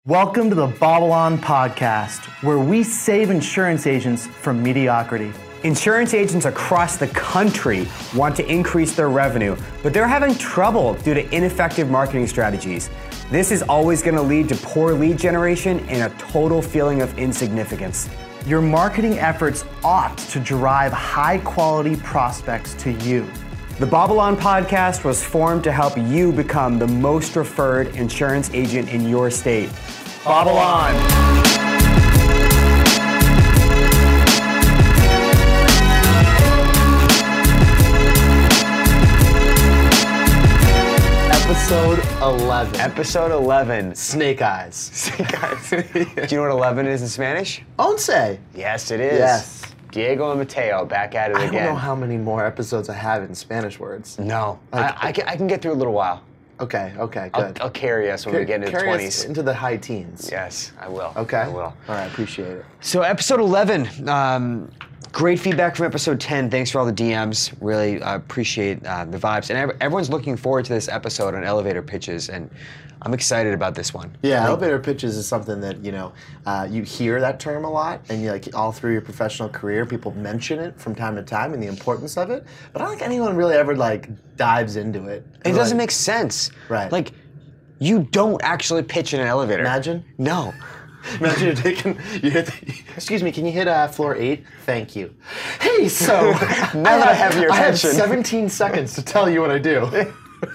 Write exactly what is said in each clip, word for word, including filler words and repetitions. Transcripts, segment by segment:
Welcome to the Babylon Podcast, where we save insurance agents from mediocrity. Insurance agents across the country want to increase their revenue, but they're having trouble due to ineffective marketing strategies. This is always going to lead to poor lead generation and a total feeling of insignificance. Your marketing efforts ought to drive high-quality prospects to you. The Babylon Podcast was formed to help you become the most referred insurance agent in your state. Babylon! Episode eleven. Episode eleven. Snake Eyes. Snake Eyes. Do you know what eleven is in Spanish? Once. Yes, it is. Yes. Diego and Mateo back at it I again. don't know how many more episodes I have in Spanish words. No. Like- I, I, can, I can get through a little while. Okay, okay, I'll, good. I'll carry us when Car- we get into the carry us twenties. into the high teens. Yes, I will. Okay. I will. All right, appreciate it. So episode eleven, um, great feedback from episode ten. Thanks for all the D Ms. Really uh, appreciate uh, the vibes. And ev- everyone's looking forward to this episode on elevator pitches, and I'm excited about this one. Yeah, elevator pitches is something that, you know, uh, you hear that term a lot, and you like all through your professional career, people mention it from time to time and the importance of it. But I don't think anyone really ever like dives into it. It doesn't Like, make sense. Right. Like, you don't actually pitch in an elevator. Imagine. No. Imagine you're taking, you hit, the, excuse me, can you hit uh, floor eight? Thank you. Hey, so Now that I have your I have attention. seventeen seconds to tell you what I do.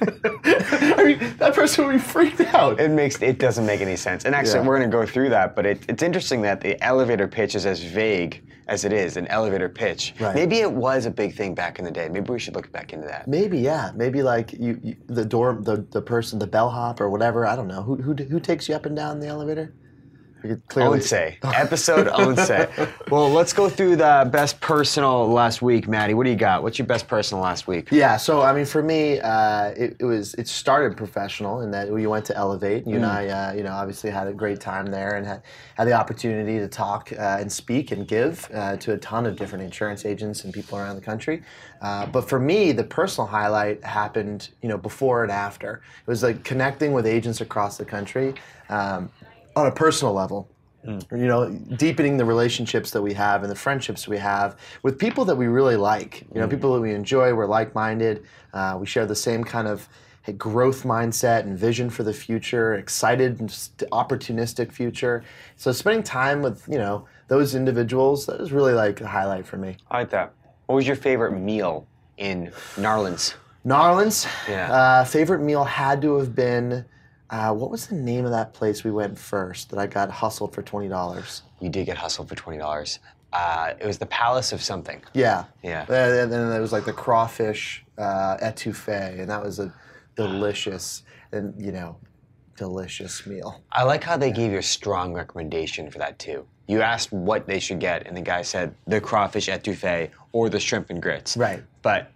I mean, that person would be freaked out. It makes it doesn't make any sense. And actually, Yeah. we're going to go through that. But it, it's interesting that the elevator pitch is as vague as it is an elevator pitch. Right. Maybe it was a big thing back in the day. Maybe we should look back into that. Maybe, yeah. Maybe like you, you the door, the, the person, the bellhop or whatever. I don't know. Who, who who takes you up and down the elevator? You could clearly Once. Episode Once. Well, let's go through the best personal last week, Maddie. What do you got? What's your best personal last week? Yeah, so I mean, for me, uh, it, it was it started professional in that we went to Elevate. You and I, uh, you know, obviously had a great time there and had, had the opportunity to talk uh, and speak and give uh, to a ton of different insurance agents and people around the country. Uh, but for me, the personal highlight happened, you know, before and after. It was like connecting with agents across the country um, on a personal level. You know, deepening the relationships that we have and the friendships we have with people that we really like. You know, people that we enjoy, we're like-minded. Uh, we share the same kind of hey, growth mindset and vision for the future, excited and just opportunistic future. So spending time with, you know, those individuals, that was really like a highlight for me. I like that. What was your favorite meal in Narlands? Narlands, Yeah. uh, favorite meal had to have been, uh, what was the name of that place we went first that I got hustled for twenty dollars? You did get hustled for twenty dollars. Uh, it was the Palace of something. Yeah. Yeah. And then there was like the crawfish uh, etouffee, and that was a delicious and, you know, delicious meal. I like how they gave you a strong recommendation for that too. You asked what they should get, and the guy said the crawfish etouffee or the shrimp and grits. Right. But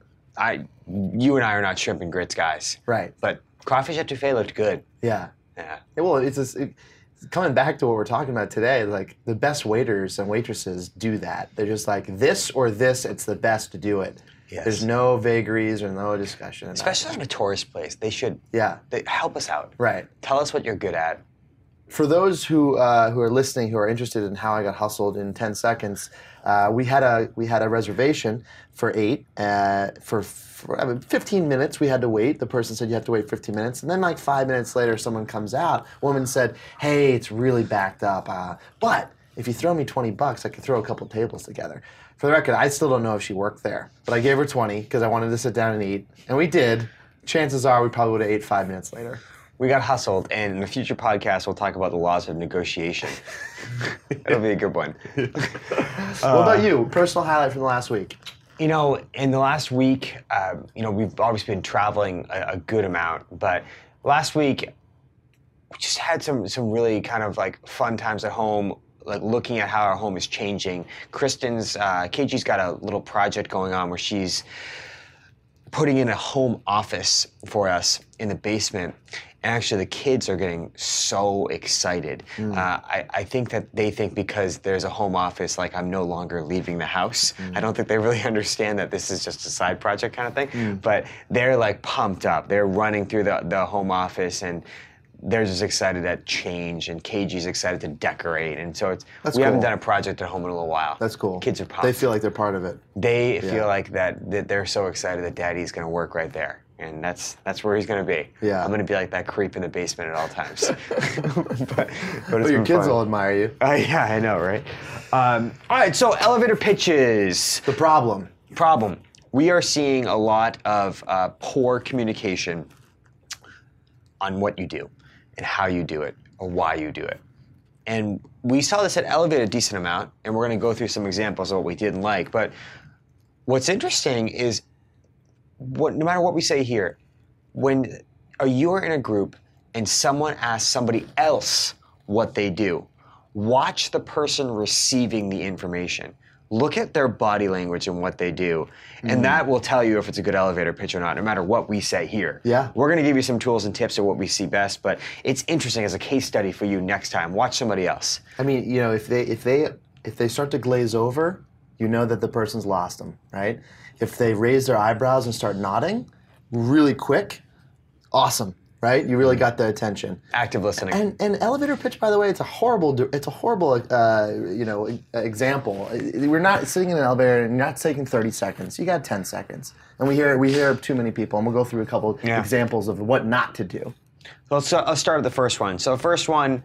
I, you and I are not shrimp and grits guys. Right. But crawfish etouffee looked good. Yeah. Yeah. Yeah, well, it's just, it, coming back to what we're talking about today, like the best waiters and waitresses do that. They're just like this or this, it's the best to do it. Yes. There's no vagaries or no discussion. about Especially it. in a tourist place, they should. Yeah. They help us out. Right. Tell us what you're good at. For those who uh, who are listening, who are interested in how I got hustled in ten seconds, uh, we had a we had a reservation for eight. Uh, for, for I mean, fifteen minutes, we had to wait. The person said you have to wait fifteen minutes, and then like five minutes later, someone comes out. Woman said, "Hey, it's really backed up, uh, but if you throw me twenty bucks, I could throw a couple tables together." For the record, I still don't know if she worked there, but I gave her twenty because I wanted to sit down and eat, and we did. Chances are, we probably would have ate five minutes later. We got hustled, and in a future podcast, we'll talk about the laws of negotiation. It'll be a good one. What about you? Personal highlight from the last week? You know, in the last week, uh, you know, we've always been traveling a, a good amount, but last week, we just had some some really kind of like fun times at home, like looking at how our home is changing. Kristen's, uh, K G's got a little project going on where she's putting in a home office for us in the basement. And actually, the kids are getting so excited. Mm. Uh, I, I think that they think because there's a home office, like I'm no longer leaving the house. Mm. I don't think they really understand that this is just a side project kind of thing. Mm. But they're like pumped up. They're running through the, the home office and they're just excited at change, and K G's excited to decorate, and so it's That's we haven't cool. done a project at home in a little while. That's cool. Kids are pumped. They feel like they're part of it. They Yeah. feel like that, that they're so excited that Daddy's going to work right there, and that's that's where he's going to be. Yeah. I'm going to be like that creep in the basement at all times. but but, it's But your been kids fun. will admire you. Uh, yeah, I know, right? Um, all right, so elevator pitches. The problem. Problem. We are seeing a lot of uh, poor communication on what you do and how you do it or why you do it. And we saw this at Elevate a decent amount, and we're going to go through some examples of what we didn't like. But what's interesting is, what, no matter what we say here, when uh, you are in a group and someone asks somebody else what they do, watch the person receiving the information. Look at their body language and what they do, and Mm-hmm. that will tell you if it's a good elevator pitch or not, no matter what we say here. Yeah. We're going to give you some tools and tips of what we see best, but it's interesting as a case study for you next time. Watch somebody else. I mean, you know, if they if they if they start to glaze over, you know that the person's lost them, right? If they raise their eyebrows and start nodding really quick, awesome, right? You really got the attention. Active listening. And and elevator pitch, by the way, it's a horrible it's a horrible uh, you know example. We're not sitting in an elevator and you're not taking thirty seconds. You got ten seconds, and we hear we hear too many people. And we'll go through a couple Yeah. examples of what not to do. Let's, uh, let's start with the first one. So first one,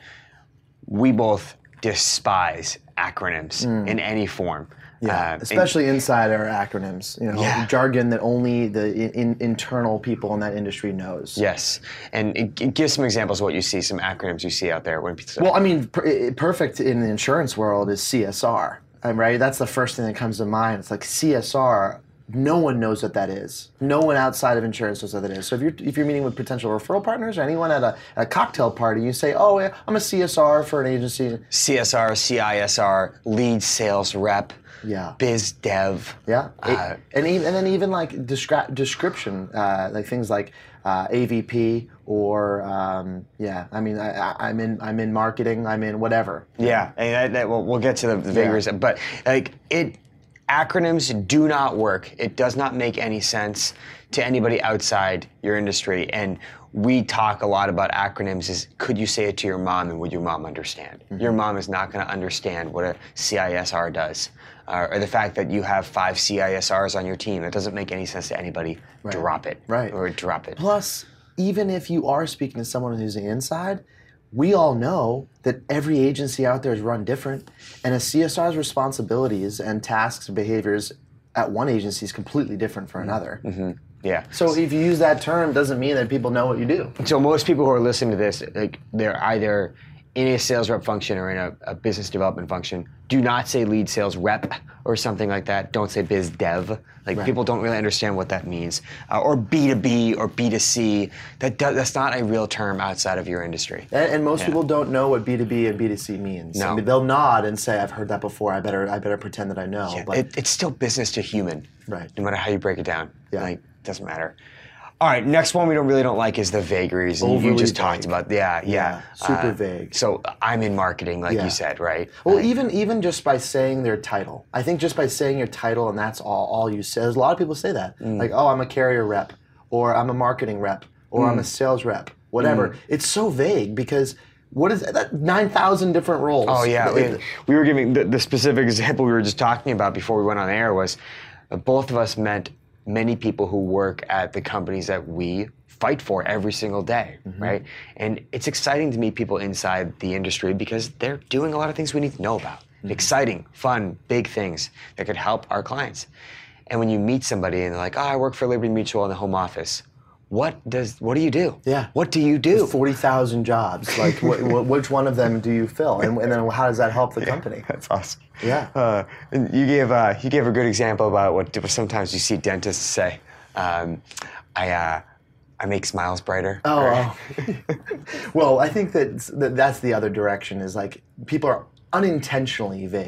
we both despise acronyms in any form. Yeah, Uh, especially inside our acronyms, you know, Yeah. jargon that only the in, internal people in that industry knows. Yes, and it, it gives some examples of what you see, some acronyms you see out there when people say, Well, I mean, per, it- perfect in the insurance world is C S R, um, right? That's the first thing that comes to mind. It's like C S R. No one knows what that is. No one outside of insurance knows what that is. So if you're if you're meeting with potential referral partners or anyone at a, at a cocktail party, you say, "Oh, yeah, I'm a C S R for an agency." C S R, C I S R, lead sales rep, Yeah. biz dev. Yeah, Uh, and even and then even like descri- description, uh, like things like uh, A V P or um, yeah. I mean, I, I, I'm in I'm in marketing. I'm in whatever. Yeah, and that, that, we'll, we'll get to the, the vagaries, Yeah. but like it, acronyms do not work. It does not make any sense to anybody outside your industry. And we talk a lot about acronyms. Is could you say it to your mom and would your mom understand? Mm-hmm. Your mom is not going to understand what a C I S R does, uh, or the fact that you have five C I S Rs on your team. It doesn't make any sense to anybody. Drop it. Right. Or drop it. Plus, even if you are speaking to someone who's the inside, we all know that every agency out there is run different, and a C S R's responsibilities and tasks and behaviors at one agency is completely different for another. Yeah. So if you use that term, doesn't mean that people know what you do. So most people who are listening to this, like they're either in a sales rep function or in a, a business development function. Do not say lead sales rep or something like that. Don't say biz dev. Like Right. people don't really understand what that means. Uh, or B two B or B two C. That do, that's not a real term outside of your industry. And, and most Yeah. people don't know what B two B and B two C means. No. I mean, they'll nod and say, "I've heard that before. I better, I better pretend that I know." But It, it's still business to human. Right. No matter how you break it down. Yeah. Like doesn't matter. All right, next one we don't really don't like is the vagaries. And you Overly just vague. talked about yeah, yeah. Yeah, super Uh, vague. So I'm in marketing, like Yeah. you said, right? Well, even even just by saying their title, I think just by saying your title and that's all all you say. There's a lot of people say that, Mm. like, "Oh, I'm a carrier rep," or "I'm a marketing rep," or Mm. "I'm a sales rep," whatever. It's so vague because what is that? Nine thousand different roles. Oh yeah, It- we, we were giving the, the specific example we were just talking about before we went on air was uh, both of us met many people who work at the companies that we fight for every single day, right? And it's exciting to meet people inside the industry because they're doing a lot of things we need to know about. Exciting, fun, big things that could help our clients. And when you meet somebody and they're like, "Oh, I work for Liberty Mutual in the home office," what does what do you do? Yeah. What do you do? forty thousand jobs. Like, wh- wh- which one of them do you fill? And, and then how does that help the company? That's awesome. Yeah. Uh, and you gave uh, you gave a good example about what sometimes you see dentists say. Um, I uh, I make smiles brighter. Oh, Or- oh. Well, I think that that that's the other direction is like people are unintentionally vague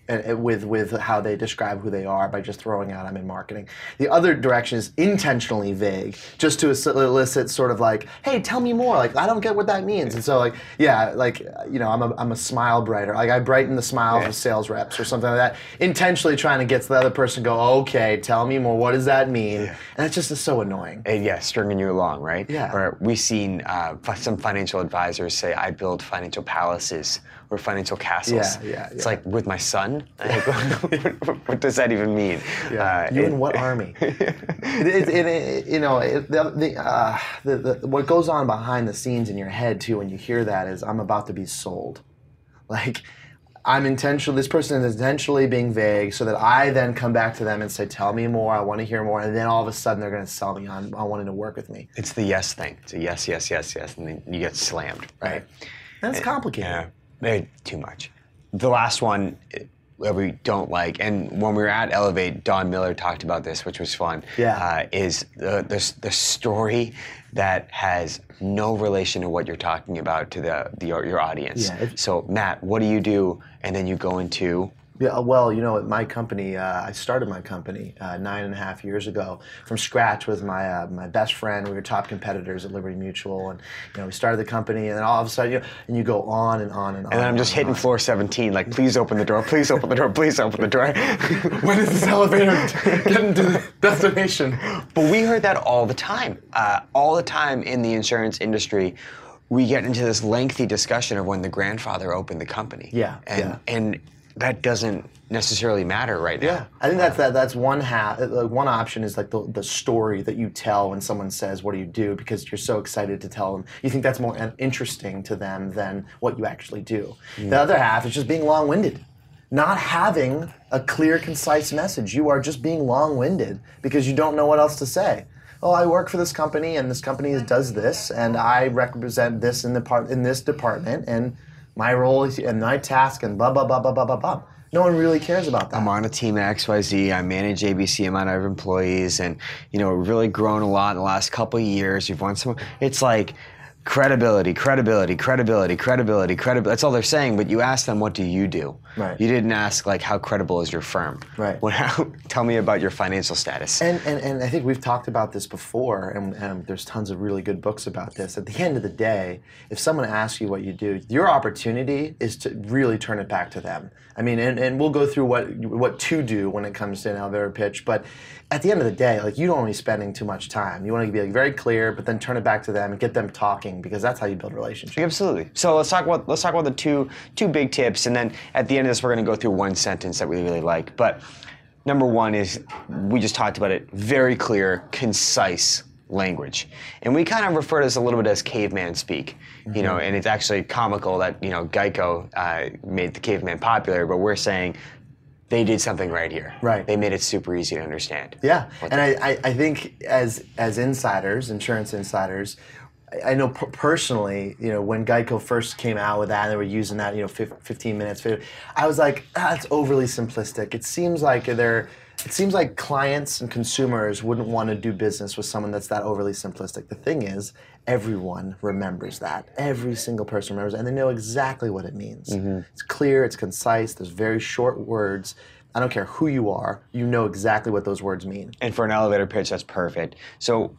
and, and with with how they describe who they are by just throwing out I'm in marketing. The other direction is intentionally vague, just to elicit sort of like, hey, tell me more. Like I don't get what that means. And so like yeah, like you know, I'm a I'm a smile brighter. Like I brighten the smiles yeah. of sales reps or something like that. Intentionally trying to get to the other person to go, okay, tell me more. What does that mean? Yeah. And it's just is so annoying. And yeah, stringing you along, right? Yeah. Or we've seen uh, some financial advisors say, I build financial palaces or financial castles. Yeah, yeah, it's yeah. like, with my son? Like, what, what does that even mean? Yeah. Uh, you it, in what army? it, it, it, it, you know, it, the, the, uh, the, the, what goes on behind the scenes in your head, too, when you hear that is, I'm about to be sold. Like, I'm intentional, this person is intentionally being vague so that I then come back to them and say, tell me more, I want to hear more, and then all of a sudden they're going to sell me on, on wanting to work with me. It's the yes thing. It's a yes, yes, yes, yes, and then you get slammed, right? right. That's it, complicated. Yeah, maybe too much. The last one that we don't like, and when we were at Elevate, Don Miller talked about this, which was fun, yeah. uh, is the, the, the story that has no relation to what you're talking about to the, the your audience. Yeah, so Matt, what do you do? And then you go into... Yeah, well, you know, at my company, uh, I started my company uh, nine and a half years ago from scratch with my uh, my best friend. We were top competitors at Liberty Mutual, and you know, we started the company, and then all of a sudden, you know, and you go on and on and on. And then I'm just hitting floor seventeen, like, please open the door, please open the door, please open the door. When is this elevator getting to the destination? But we heard that all the time, uh, all the time in the insurance industry. We get into this lengthy discussion of when the grandfather opened the company. Yeah, and yeah. and that doesn't necessarily matter right now. Yeah, I think that's that. That's one half. Uh, one option is like the the story that you tell when someone says, "What do you do?" Because you're so excited to tell them. You think that's more interesting to them than what you actually do. Mm. The other half is just being long-winded, not having a clear, concise message. You are just being long-winded because you don't know what else to say. Oh, I work for this company, and this company does this, and I represent this in the part in this department, and my role is, and my task, and blah, blah, blah, blah, blah, blah, blah. No one really cares about that. I'm on a team at X Y Z. I manage A B C amount of employees, and you know, we've really grown a lot in the last couple of years. We've won some. It's like credibility, credibility, credibility, credibility, credibility. That's all they're saying. But you ask them, what do you do? Right. You didn't ask like, how credible is your firm? Right. Well, how, tell me about your financial status. And, and and I think we've talked about this before, and, and there's tons of really good books about this. At the end of the day, if someone asks you what you do, your opportunity is to really turn it back to them. I mean, and, and we'll go through what what to do when it comes to an elevator pitch, but at the end of the day, like, you don't want to be spending too much time. You want to be like very clear, but then turn it back to them and get them talking, because that's how you build relationships. Absolutely. So let's talk about let's talk about the two two big tips, and then at the end of this, we're going to go through one sentence that we really like. But number one is, we just talked about it, very clear, concise language, and we kind of refer to this a little bit as caveman speak. Mm-hmm. You know, and it's actually comical that, you know, Geico uh, made the caveman popular, but we're saying they did something right here. Right. They made it super easy to understand. Yeah, and I, I, I think as as insiders, insurance insiders, I, I know p- personally, you know, when Geico first came out with that, and they were using that, you know, fifteen minutes, I was like, ah, that's overly simplistic. It seems like they're, it seems like clients and consumers wouldn't want to do business with someone that's that overly simplistic. The thing is, everyone remembers that. Every single person remembers it, and they know exactly what it means. Mm-hmm. It's clear, it's concise, there's very short words. I don't care who you are, you know exactly what those words mean. And for an elevator pitch, that's perfect. So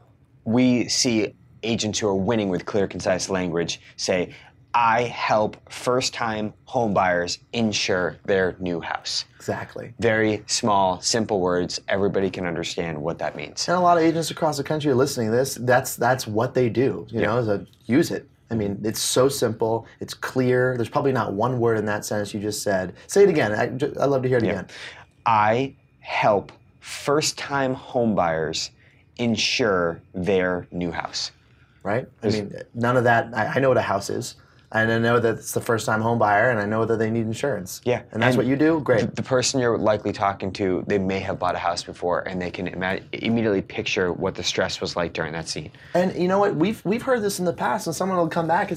we see agents who are winning with clear, concise language say, I help first-time home buyers insure their new house. Exactly. Very small, simple words. Everybody can understand what that means. And a lot of agents across the country are listening to this. That's that's what they do. You yeah. know, is a, use it. I mean, it's so simple. It's clear. There's probably not one word in that sentence you just said. Say it again. I, I'd love to hear it yeah. again. I help first-time home buyers insure their new house. Right? I mean, none of that. I, I know what a house is. And I know that it's the first-time home buyer, and I know that they need insurance. Yeah. And that's and what you do? Great. The, the person you're likely talking to, they may have bought a house before, and they can ima- immediately picture what the stress was like during that scene. And you know what? We've we've heard this in the past, and someone will come back and say,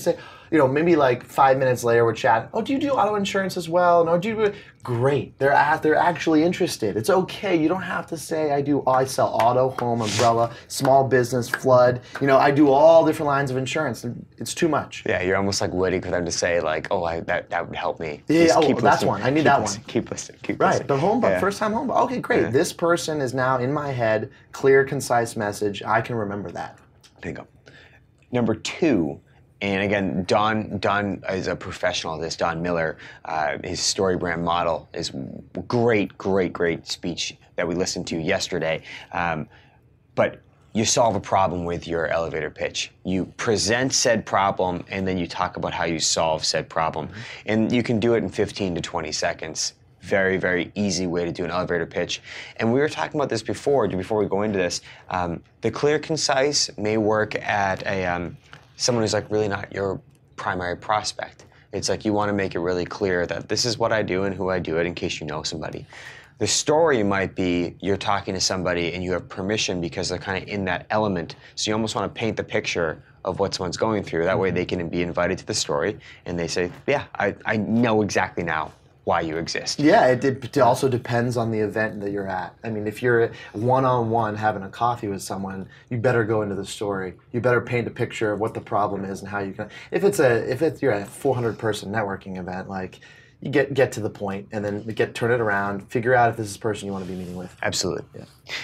you know, maybe like five minutes later we're chatting. Oh, do you do auto insurance as well? No, do you? Great. They're at, they're actually interested. It's okay. You don't have to say I do. I sell auto, home, umbrella, small business, flood. You know, I do all different lines of insurance. It's too much. Yeah, you're almost like waiting for them to say like, oh, I, that that would help me. Yeah, Just oh, keep that's listening. one. I need Keep that listening. one. Keep listening. Keep Right, listening. the home, Yeah. first time home. bu- Okay, great. Yeah. This person is now in my head. Clear, concise message. I can remember that. There you go. Number two, and again, Don Don is a professional at this. Don Miller, uh, his story brand model is great, great, great speech that we listened to yesterday. Um, but you solve a problem with your elevator pitch. You present said problem, and then you talk about how you solve said problem. Mm-hmm. And you can do it in fifteen to twenty seconds. Very, very easy way to do an elevator pitch. And we were talking about this before, before we go into this. Um, the clear, concise may work at a um, someone who's like really not your primary prospect. It's like you want to make it really clear that this is what I do and who I do it in case you know somebody. The story might be you're talking to somebody and you have permission because they're kind of in that element. So you almost want to paint the picture of what someone's going through. That way they can be invited to the story and they say, yeah, I, I know exactly now why you exist. Yeah, it, it also depends on the event that you're at. I mean, if you're one-on-one having a coffee with someone, you better go into the story. You better paint a picture of what the problem is and how you can. If it's a if it's you're at a four hundred person networking event, like you get get to the point and then get turn it around, figure out if this is the person you want to be meeting with. Absolutely. Yeah.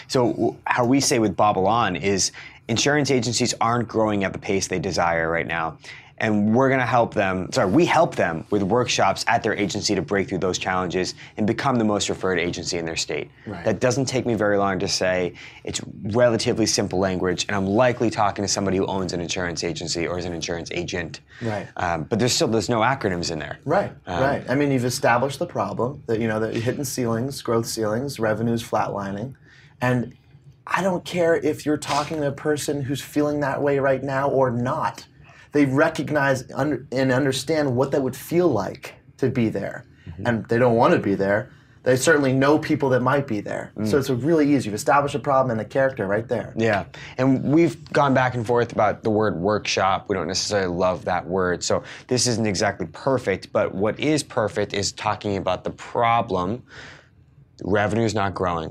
So how we say with Bob Alon is insurance agencies aren't growing at the pace they desire right now. And we're going to help them, sorry, we help them with workshops at their agency to break through those challenges and become the most referred agency in their state. Right. That doesn't take me very long to say. It's relatively simple language, and I'm likely talking to somebody who owns an insurance agency or is an insurance agent. Right. Um, but there's still, there's no acronyms in there. Right, Um, right. I mean, you've established the problem, that, you know, that you're hitting ceilings, growth ceilings, revenues flatlining, and I don't care if you're talking to a person who's feeling that way right now or not. They recognize under, and understand what that would feel like to be there. Mm-hmm. And they don't want to be there. They certainly know people that might be there. Mm. So it's a really easy. You've established a problem and the character right there. Yeah. And we've gone back and forth about the word workshop. We don't necessarily love that word. So this isn't exactly perfect, but what is perfect is talking about the problem. Revenue is not growing.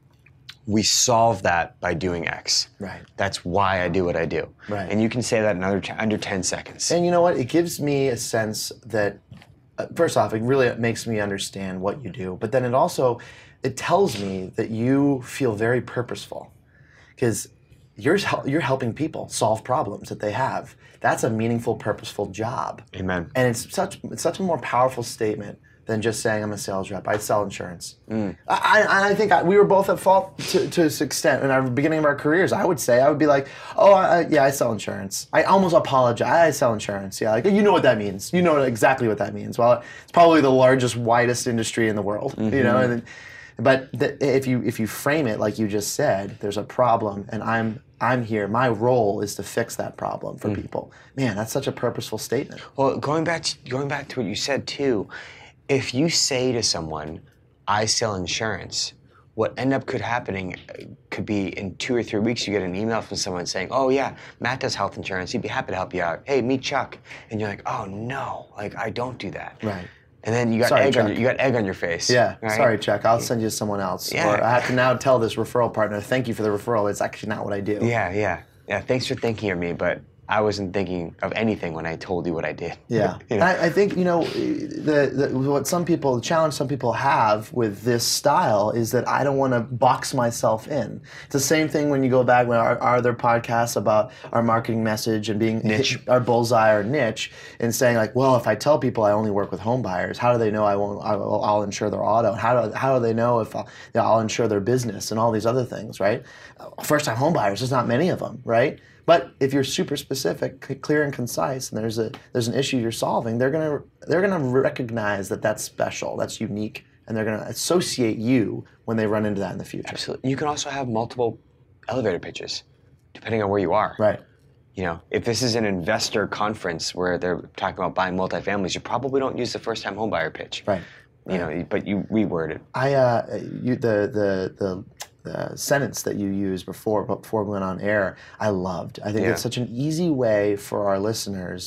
We solve that by doing X. Right. That's why I do what I do. Right. And you can say that in under, under ten seconds. And you know what? It gives me a sense that, uh, first off, it really makes me understand what you do. But then it also, it tells me that you feel very purposeful. Because you're, you're helping people solve problems that they have. That's a meaningful, purposeful job. Amen. And it's such, it's such a more powerful statement than just saying I'm a sales rep. I sell insurance. Mm. I, I, I think I, we were both at fault to, to this extent in our beginning of our careers. I would say I would be like, oh I, yeah, I sell insurance. I almost apologize. I sell insurance. Yeah, like you know what that means. You know exactly what that means. Well, it's probably the largest, widest industry in the world. Mm-hmm. You know, and, but the, if you if you frame it like you just said, there's a problem, and I'm I'm here. My role is to fix that problem for mm. people. Man, that's such a purposeful statement. Well, going back to, going back to what you said too. If you say to someone, I sell insurance, what end up could happening could be in two or three weeks you get an email from someone saying, oh yeah, Matt does health insurance, he'd be happy to help you out. Hey, meet Chuck. And you're like, oh no, like I don't do that. Right. And then you got Sorry, egg Chuck. on your, you got egg on your face. Yeah. Right? Sorry, Chuck. I'll send you to someone else. Yeah. Or I have to now tell this referral partner, thank you for the referral. It's actually not what I do. Yeah, yeah. Yeah, thanks for thinking of me, but I wasn't thinking of anything when I told you what I did. Yeah, you know? I, I think you know the, the what some people, the challenge some people have with this style is that I don't want to box myself in. It's the same thing when you go back when our, our other podcasts about our marketing message and being niche, hit, our bullseye or niche, and saying like, well, if I tell people I only work with home buyers, how do they know I won't? I'll, I'll insure their auto. How do how do they know if I'll, you know, I'll insure their business and all these other things, right? First time home buyers, there's not many of them, right? But if you're super specific, clear and concise, and there's a there's an issue you're solving, they're gonna they're gonna recognize that that's special, that's unique, and they're gonna associate you when they run into that in the future. Absolutely. You can also have multiple elevator pitches, depending on where you are. Right. You know, if this is an investor conference where they're talking about buying multifamilies, you probably don't use the first-time homebuyer pitch. Right. You know, but you reword it. I uh, you the the the. The sentence that you used before before we went on air, I loved. I think yeah. it's such an easy way for our listeners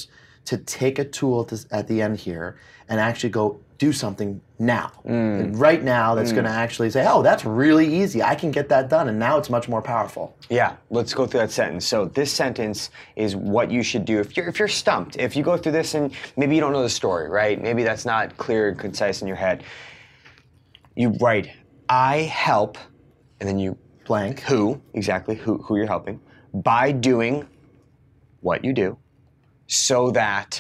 to take a tool at, this, at the end here and actually go do something now. Mm. Right now that's mm. going to actually say, oh, that's really easy. I can get that done. And now it's much more powerful. Yeah, let's go through that sentence. So this sentence is what you should do if you're, if you're stumped. If you go through this and maybe you don't know the story, right? Maybe that's not clear and concise in your head. You write, I help, and then you blank. Who, exactly, who, who you're helping, by doing what you do, so that,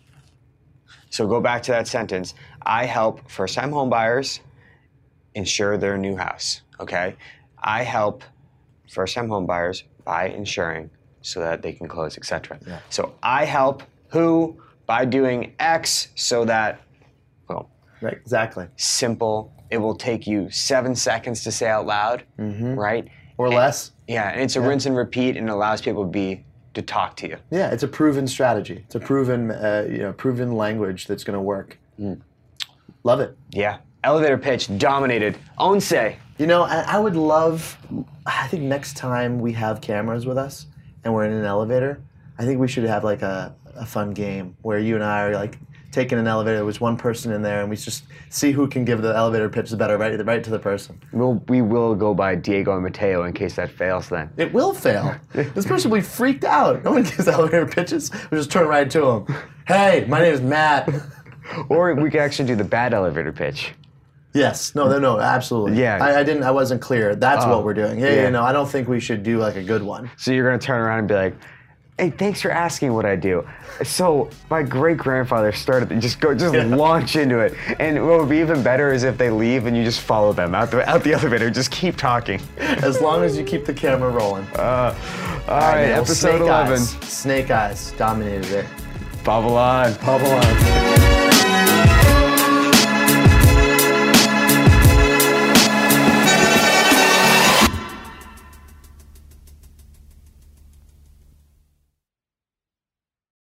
so go back to that sentence, I help first-time homebuyers insure their new house, okay? I help first-time homebuyers by insuring so that they can close, et cetera. Yeah. So I help who by doing X so that, boom. Right, exactly. Simple. It will take you seven seconds to say out loud, mm-hmm. right? Or and, less. Yeah, and it's a yeah. rinse and repeat, and it allows people to be to talk to you. Yeah, it's a proven strategy. It's a proven, uh, you know, proven language that's going to work. Mm. Love it. Yeah. Elevator pitch dominated. Onse. You know, I, I would love, I think next time we have cameras with us and we're in an elevator, I think we should have like a, a fun game where you and I are like taking an elevator. There's one person in there and we just see who can give the elevator pitch the better, right, right to the person. We'll, we will go by Diego and Mateo in case that fails then. It will fail. This person will be freaked out. No one gives elevator pitches. We just turn right to them. Hey, my name is Matt. Or we could actually do the bad elevator pitch. Yes. No, no, no, absolutely. Yeah. I, I didn't, I wasn't clear. That's oh, what we're doing. Yeah, yeah, yeah, no, I don't think we should do like a good one. So you're going to turn around and be like, hey, thanks for asking what I do. So my great-grandfather started, just go, just yeah. launch into it. And what would be even better is if they leave and you just follow them out the, out the elevator. Just keep talking. As long as you keep the camera rolling. Uh, all, all right, right episode Snake eleven. Eyes. Snake Eyes dominated it. Bubble on. Bubble on.